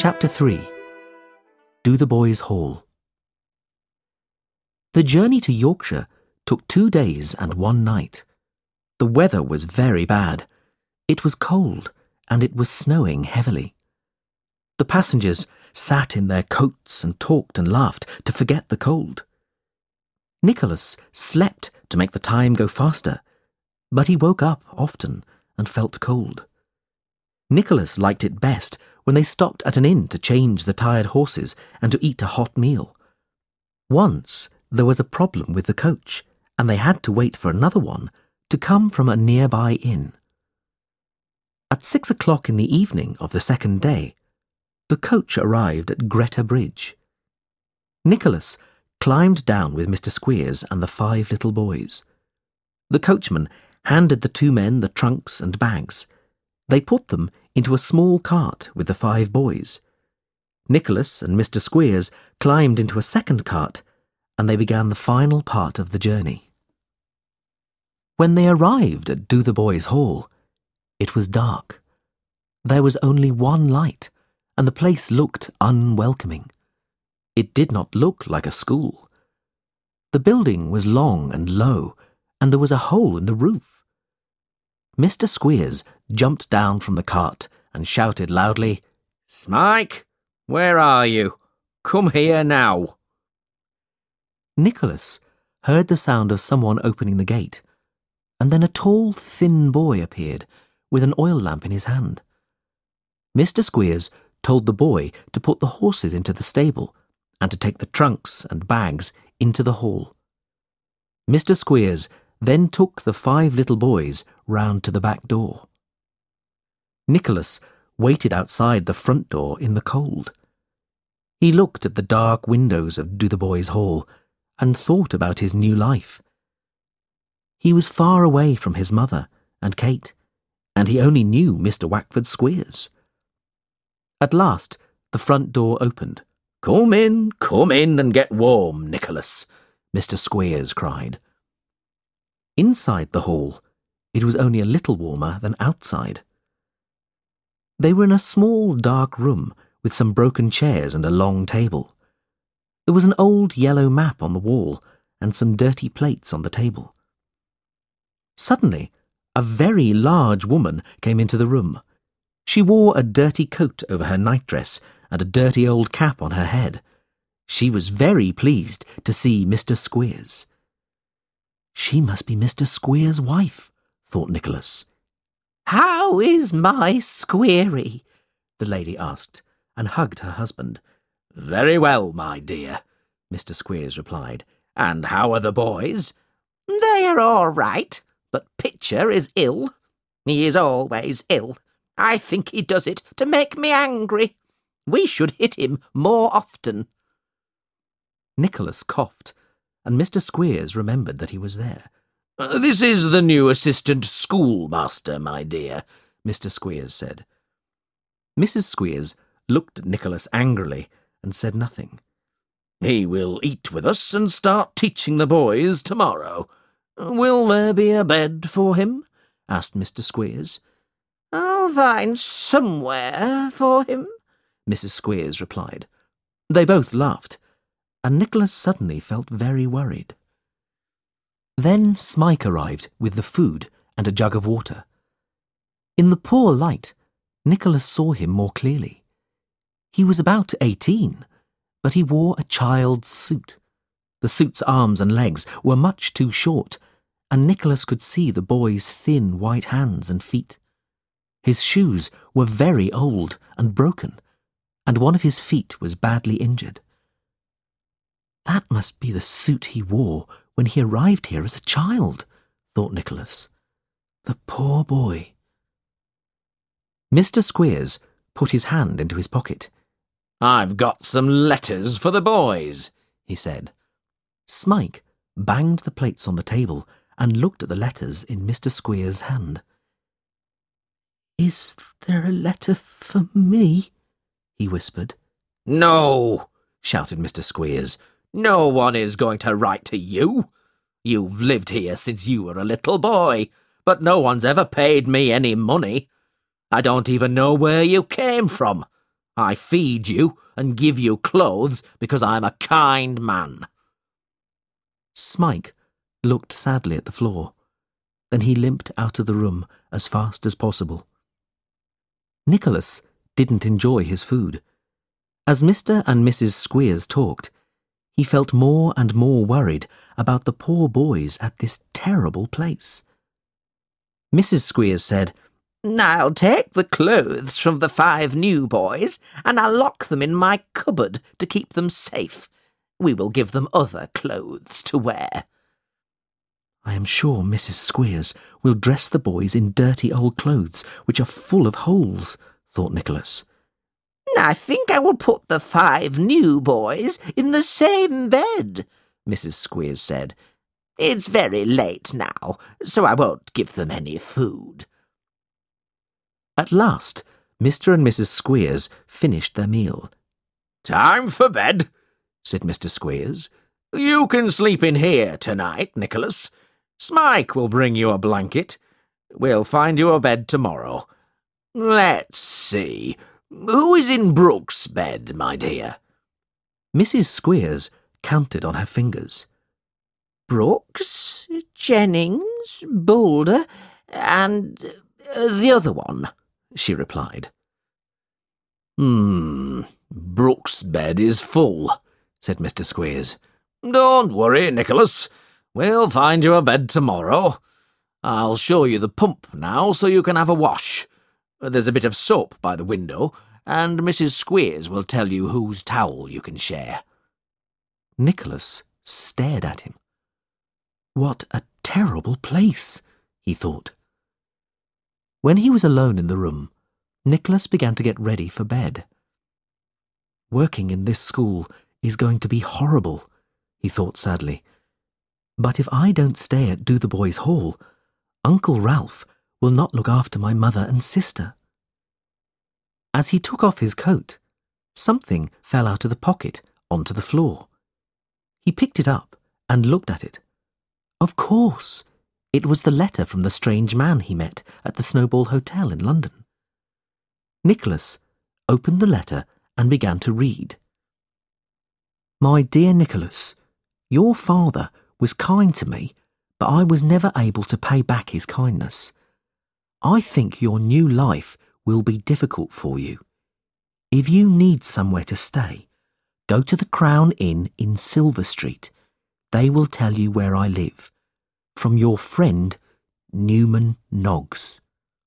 Chapter 3. Dotheboys Hall. The journey to Yorkshire took 2 days and 1 night. The weather was very bad. It was cold, and it was snowing heavily. The passengers sat in their coats and talked and laughed to forget the cold. Nicholas slept to make the time go faster, but he woke up often and felt cold. Nicholas liked it best when they stopped at an inn to change the tired horses and to eat a hot meal. Once there was a problem with the coach, and they had to wait for another one to come from a nearby inn. At 6 o'clock in the evening of the second day, the coach arrived at Greta Bridge. Nicholas climbed down with Mr. Squeers and the 5 little boys. The coachman handed the 2 men the trunks and bags. They put them into a small cart with the 5 boys. Nicholas and Mr. Squeers climbed into a second cart, and they began the final part of the journey. When they arrived at Dotheboys Hall, it was dark. There was only one light, and the place looked unwelcoming. It did not look like a school. The building was long and low, and there was a hole in the roof. Mr. Squeers jumped down from the cart and shouted loudly, "Smike, where are you? Come here now." Nicholas heard the sound of someone opening the gate, and then a tall, thin boy appeared with an oil lamp in his hand. Mr. Squeers told the boy to put the horses into the stable and to take the trunks and bags into the hall. Mr. Squeers then took the 5 little boys round to the back door. Nicholas waited outside the front door in the cold. He looked at the dark windows of Dotheboys Hall and thought about his new life. He was far away from his mother and Kate, and he only knew Mr. Wackford Squeers. At last the front door opened. Come in and get warm, Nicholas," Mr. Squeers cried. Inside the hall, it was only a little warmer than outside. They were in a small, dark room with some broken chairs and a long table. There was an old yellow map on the wall and some dirty plates on the table. Suddenly, a very large woman came into the room. She wore a dirty coat over her nightdress and a dirty old cap on her head. She was very pleased to see Mr. Squeers. "She must be Mr. Squeers' wife," thought Nicholas. "How is my Squeery?" the lady asked, and hugged her husband. "Very well, my dear," Mr. Squeers replied. "And how are the boys?" "They are all right, but Pitcher is ill. He is always ill. I think he does it to make me angry. We should hit him more often." Nicholas coughed, and Mr. Squeers remembered that he was there. "This is the new assistant schoolmaster, my dear," Mr. Squeers said. Mrs. Squeers looked at Nicholas angrily and said nothing. "He will eat with us and start teaching the boys tomorrow. Will there be a bed for him?" asked Mr. Squeers. "I'll find somewhere for him," Mrs. Squeers replied. They both laughed, and Nicholas suddenly felt very worried. Then Smike arrived with the food and a jug of water. In the poor light, Nicholas saw him more clearly. He was about 18, but he wore a child's suit. The suit's arms and legs were much too short, and Nicholas could see the boy's thin white hands and feet. His shoes were very old and broken, and one of his feet was badly injured. "That must be the suit he wore when he arrived here as a child," thought Nicholas. The poor boy. Mr. Squeers put his hand into his pocket. "I've got some letters for the boys," he said. Smike banged the plates on the table and looked at the letters in Mr. Squeers' hand. "Is there a letter for me?" he whispered. "No," shouted Mr. Squeers. "No one is going to write to you. You've lived here since you were a little boy, but no one's ever paid me any money. I don't even know where you came from. I feed you and give you clothes because I'm a kind man." Smike looked sadly at the floor. Then he limped out of the room as fast as possible. Nicholas didn't enjoy his food. As Mr. and Mrs. Squeers talked, he felt more and more worried about the poor boys at this terrible place. Mrs. Squeers said, "I'll take the clothes from the 5 new boys and I'll lock them in my cupboard to keep them safe. We will give them other clothes to wear." "I am sure Mrs. Squeers will dress the boys in dirty old clothes which are full of holes," thought Nicholas. "I think I will put the 5 new boys in the same bed," Mrs. Squeers said. "It's very late now, so I won't give them any food." At last, Mr. and Mrs. Squeers finished their meal. "Time for bed," said Mr. Squeers. "You can sleep in here tonight, Nicholas. Smike will bring you a blanket. We'll find you a bed tomorrow. Let's see. Who is in Brooks' bed, my dear?" Mrs. Squeers counted on her fingers. "Brooks, Jennings, Boulder, and the other one," she replied. "Brooks' bed is full," said Mr. Squeers. "Don't worry, Nicholas. We'll find you a bed tomorrow. I'll show you the pump now so you can have a wash. There's a bit of soap by the window, and Mrs. Squeers will tell you whose towel you can share." Nicholas stared at him. What a terrible place, he thought. When he was alone in the room, Nicholas began to get ready for bed. Working in this school is going to be horrible, he thought sadly. But if I don't stay at Dotheboys Hall, Uncle Ralph will not look after my mother and sister. As he took off his coat, something fell out of the pocket onto the floor. He picked it up and looked at it. Of course, it was the letter from the strange man he met at the Snowball Hotel in London. Nicholas opened the letter and began to read. "My dear Nicholas, your father was kind to me, but I was never able to pay back his kindness. I think your new life will be difficult for you. If you need somewhere to stay, go to the Crown Inn in Silver Street. They will tell you where I live. From your friend, Newman Noggs."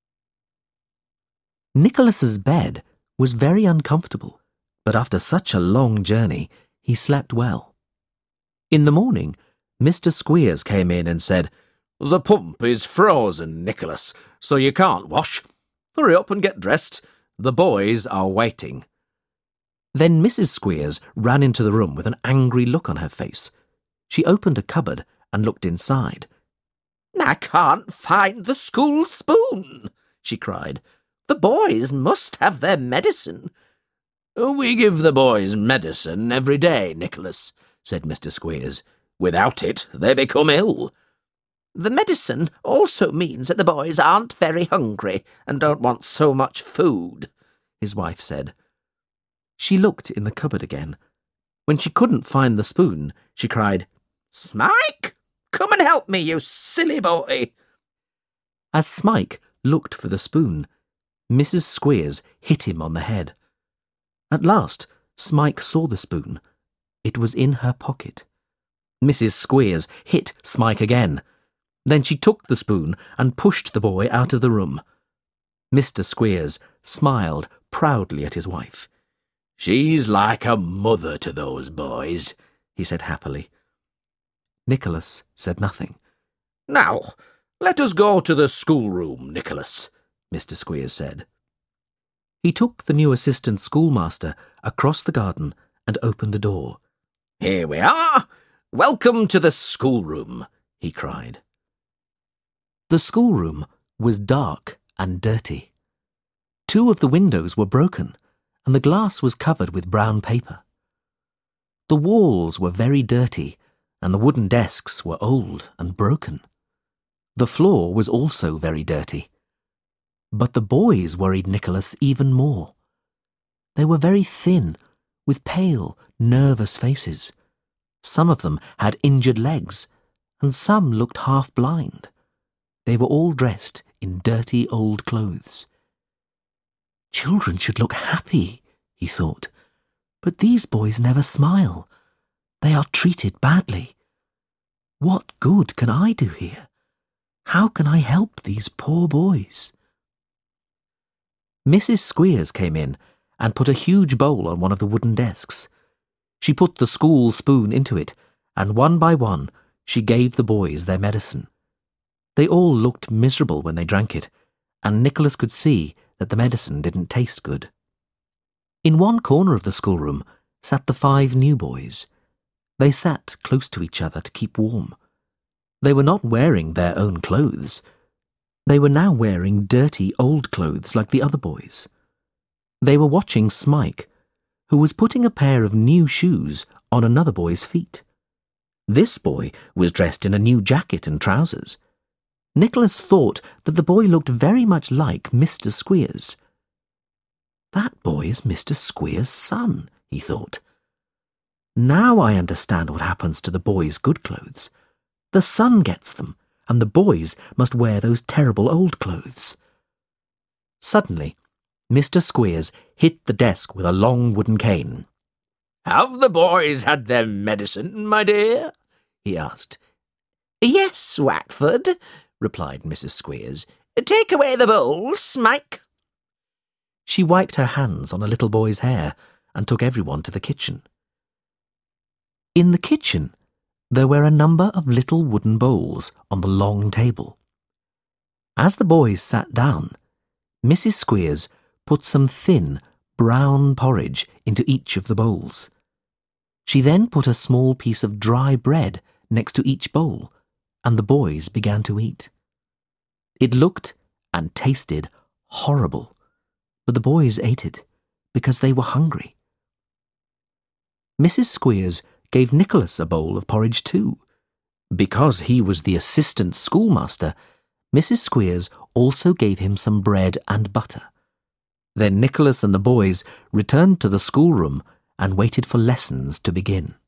Nicholas's bed was very uncomfortable, but after such a long journey, he slept well. In the morning, Mr. Squeers came in and said, "The pump is frozen, Nicholas, so you can't wash. Hurry up and get dressed. The boys are waiting." Then Mrs. Squeers ran into the room with an angry look on her face. She opened a cupboard and looked inside. "I can't find the school spoon," she cried. "The boys must have their medicine." "We give the boys medicine every day, Nicholas," said Mr. Squeers. "Without it, they become ill." "The medicine also means that the boys aren't very hungry and don't want so much food," his wife said. She looked in the cupboard again. When she couldn't find the spoon, she cried, "Smike, come and help me, you silly boy." As Smike looked for the spoon, Mrs. Squeers hit him on the head. At last, Smike saw the spoon. It was in her pocket. Mrs. Squeers hit Smike again. Then she took the spoon and pushed the boy out of the room. Mr. Squeers smiled proudly at his wife. "She's like a mother to those boys," he said happily. Nicholas said nothing. "Now, let us go to the schoolroom, Nicholas," Mr. Squeers said. He took the new assistant schoolmaster across the garden and opened the door. "Here we are. Welcome to the schoolroom," he cried. The schoolroom was dark and dirty. 2 of the windows were broken, and the glass was covered with brown paper. The walls were very dirty, and the wooden desks were old and broken. The floor was also very dirty. But the boys worried Nicholas even more. They were very thin, with pale, nervous faces. Some of them had injured legs, and some looked half blind. They were all dressed in dirty old clothes. Children should look happy, he thought, but these boys never smile. They are treated badly. What good can I do here? How can I help these poor boys? Mrs. Squeers came in and put a huge bowl on one of the wooden desks. She put the school spoon into it, and one by one she gave the boys their medicine. They all looked miserable when they drank it, and Nicholas could see that the medicine didn't taste good. In one corner of the schoolroom sat the 5 new boys. They sat close to each other to keep warm. They were not wearing their own clothes. They were now wearing dirty old clothes like the other boys. They were watching Smike, who was putting a pair of new shoes on another boy's feet. This boy was dressed in a new jacket and trousers. Nicholas thought that the boy looked very much like Mr. Squeers. That boy is Mr. Squeers' son, he thought. Now I understand what happens to the boys' good clothes. The son gets them, and the boys must wear those terrible old clothes. Suddenly, Mr. Squeers hit the desk with a long wooden cane. "Have the boys had their medicine, my dear?" he asked. "Yes, Watford," replied Mrs. Squeers. "Take away the bowl, Smike." She wiped her hands on a little boy's hair and took everyone to the kitchen. In the kitchen, there were a number of little wooden bowls on the long table. As the boys sat down, Mrs. Squeers put some thin, brown porridge into each of the bowls. She then put a small piece of dry bread next to each bowl, and the boys began to eat. It looked and tasted horrible, but the boys ate it because they were hungry. Mrs. Squeers gave Nicholas a bowl of porridge too. Because he was the assistant schoolmaster, Mrs. Squeers also gave him some bread and butter. Then Nicholas and the boys returned to the schoolroom and waited for lessons to begin.